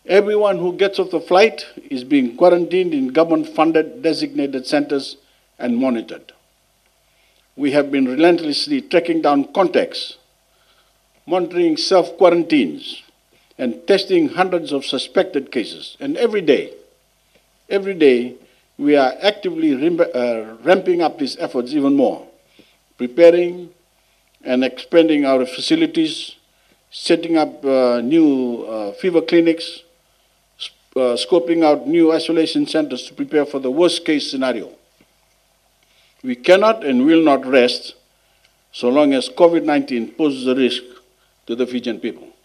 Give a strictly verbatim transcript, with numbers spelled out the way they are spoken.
Everyone who gets off the flight is being quarantined in government-funded designated centers and monitored. We have been relentlessly tracking down contacts, monitoring self-quarantines, and testing hundreds of suspected cases. And every day, every day, we are actively uh, ramping up these efforts even more, preparing and expanding our facilities, setting up uh, new uh, fever clinics, Uh, scoping out new isolation centers to prepare for the worst-case scenario. We cannot and will not rest so long as COVID nineteen poses a risk to the Fijian people.